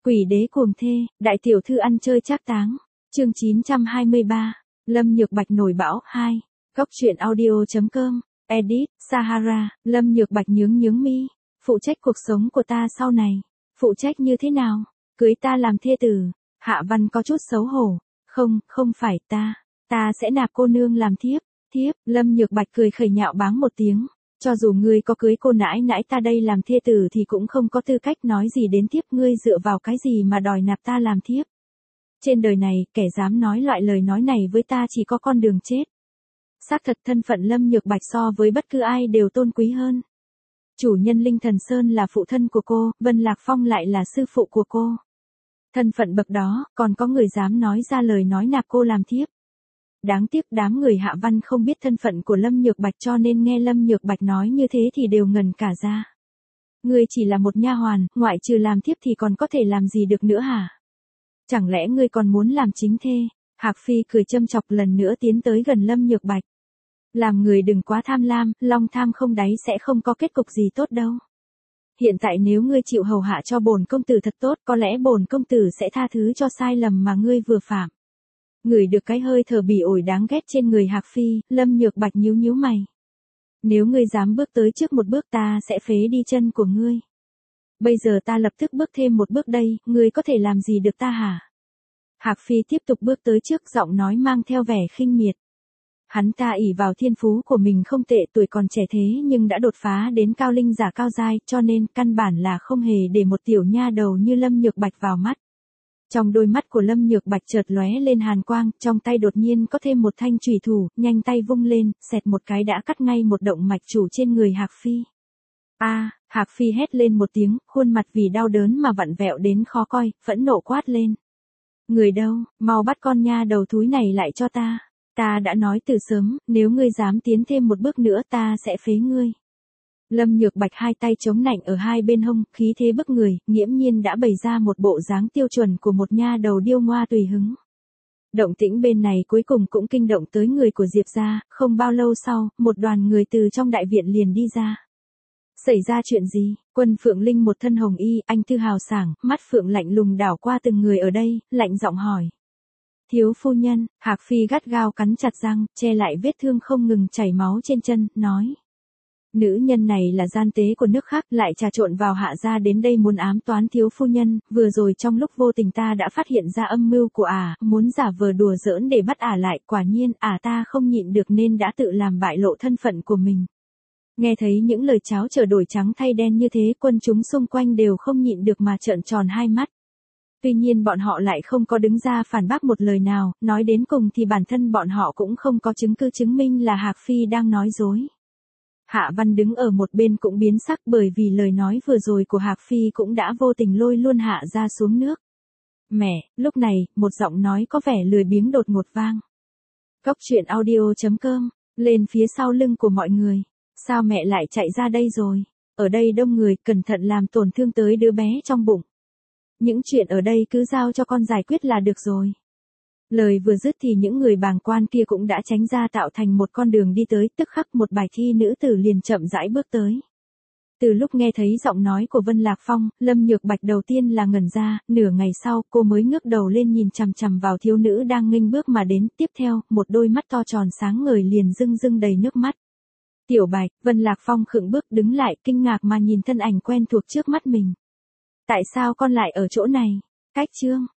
Quỷ đế cuồng thê, đại tiểu thư ăn chơi trác táng. Chương 923. Lâm Nhược Bạch nổi bão 2. Góc truyện audio.com. Edit, Sahara. Lâm Nhược Bạch nhướng mi. Phụ trách cuộc sống của ta sau này. Phụ trách như thế nào? Cưới ta làm thê tử. Hạ Văn có chút xấu hổ. Không phải ta. Ta sẽ nạp cô nương làm thiếp. Thiếp, Lâm Nhược Bạch cười khẩy nhạo báng một tiếng. Cho dù ngươi có cưới cô nãi nãi ta đây làm thê tử thì cũng không có tư cách nói gì đến thiếp, ngươi dựa vào cái gì mà đòi nạp ta làm thiếp. Trên đời này, kẻ dám nói loại lời nói này với ta chỉ có con đường chết. Xác thật thân phận Lâm Nhược Bạch so với bất cứ ai đều tôn quý hơn. Chủ nhân Linh Thần Sơn là phụ thân của cô, Vân Lạc Phong lại là sư phụ của cô. Thân phận bậc đó, còn có người dám nói ra lời nói nạp cô làm thiếp. Đáng tiếc đám người Hạ Văn không biết thân phận của Lâm Nhược Bạch cho nên nghe Lâm Nhược Bạch nói như thế thì đều ngẩn cả ra. Ngươi chỉ là một nha hoàn, ngoại trừ làm thiếp thì còn có thể làm gì được nữa hả? Chẳng lẽ ngươi còn muốn làm chính thê? Hạc Phi cười châm chọc lần nữa tiến tới gần Lâm Nhược Bạch. Làm người đừng quá tham lam, lòng tham không đáy sẽ không có kết cục gì tốt đâu. Hiện tại nếu ngươi chịu hầu hạ cho bổn công tử thật tốt, có lẽ bổn công tử sẽ tha thứ cho sai lầm mà ngươi vừa phạm. Ngửi được cái hơi thở bỉ ổi đáng ghét trên người Hạc Phi, Lâm Nhược Bạch nhíu mày. Nếu ngươi dám bước tới trước một bước ta sẽ phế đi chân của ngươi. Bây giờ ta lập tức bước thêm một bước đây, ngươi có thể làm gì được ta hả? Hạc Phi tiếp tục bước tới trước, giọng nói mang theo vẻ khinh miệt. Hắn ta ỷ vào thiên phú của mình không tệ, tuổi còn trẻ thế nhưng đã đột phá đến cao linh giả cao giai, cho nên căn bản là không hề để một tiểu nha đầu như Lâm Nhược Bạch vào mắt. Trong đôi mắt của Lâm Nhược Bạch chợt lóe lên hàn quang, trong tay đột nhiên có thêm một thanh chùy thủ, nhanh tay vung lên, xẹt một cái đã cắt ngay một động mạch chủ trên người Hạc Phi. Hạc Phi hét lên một tiếng, khuôn mặt vì đau đớn mà vặn vẹo đến khó coi, phẫn nộ quát lên. Người đâu, mau bắt con nha đầu thúi này lại cho ta. Ta đã nói từ sớm, nếu ngươi dám tiến thêm một bước nữa ta sẽ phế ngươi. Lâm Nhược Bạch hai tay chống nạnh ở hai bên hông, khí thế bức người, nghiễm nhiên đã bày ra một bộ dáng tiêu chuẩn của một nha đầu điêu ngoa tùy hứng. Động tĩnh bên này cuối cùng cũng kinh động tới người của Diệp gia, không bao lâu sau, một đoàn người từ trong đại viện liền đi ra. Xảy ra chuyện gì? Quân Phượng Linh một thân hồng y, anh tư hào sảng, mắt phượng lạnh lùng đảo qua từng người ở đây, lạnh giọng hỏi. Thiếu phu nhân, Hạc Phi gắt gao cắn chặt răng, che lại vết thương không ngừng chảy máu trên chân, nói. Nữ nhân này là gian tế của nước khác, lại trà trộn vào Hạ gia đến đây muốn ám toán thiếu phu nhân, vừa rồi trong lúc vô tình ta đã phát hiện ra âm mưu của muốn giả vờ đùa giỡn để bắt lại, quả nhiên ta không nhịn được nên đã tự làm bại lộ thân phận của mình. Nghe thấy những lời cháo trở đổi trắng thay đen như thế, quân chúng xung quanh đều không nhịn được mà trợn tròn hai mắt. Tuy nhiên bọn họ lại không có đứng ra phản bác một lời nào, nói đến cùng thì bản thân bọn họ cũng không có chứng cứ chứng minh là Hạc Phi đang nói dối. Hạ Văn đứng ở một bên cũng biến sắc bởi vì lời nói vừa rồi của Hạc Phi cũng đã vô tình lôi luôn Hạ ra xuống nước. Mẹ, lúc này, một giọng nói có vẻ lười biếng đột ngột vang. Góc truyện audio.com, lên phía sau lưng của mọi người. Sao mẹ lại chạy ra đây rồi? Ở đây đông người, cẩn thận làm tổn thương tới đứa bé trong bụng. Những chuyện ở đây cứ giao cho con giải quyết là được rồi. Lời vừa dứt thì những người bàng quan kia cũng đã tránh ra tạo thành một con đường đi tới, tức khắc một bài thi nữ tử liền chậm rãi bước tới. Từ lúc nghe thấy giọng nói của Vân Lạc Phong, Lâm Nhược Bạch đầu tiên là ngẩn ra, nửa ngày sau cô mới ngước đầu lên nhìn chằm chằm vào thiếu nữ đang nghênh bước mà đến, tiếp theo, một đôi mắt to tròn sáng ngời liền rưng rưng đầy nước mắt. Tiểu Bạch, Vân Lạc Phong khựng bước đứng lại, kinh ngạc mà nhìn thân ảnh quen thuộc trước mắt mình. Tại sao con lại ở chỗ này? Cách chương.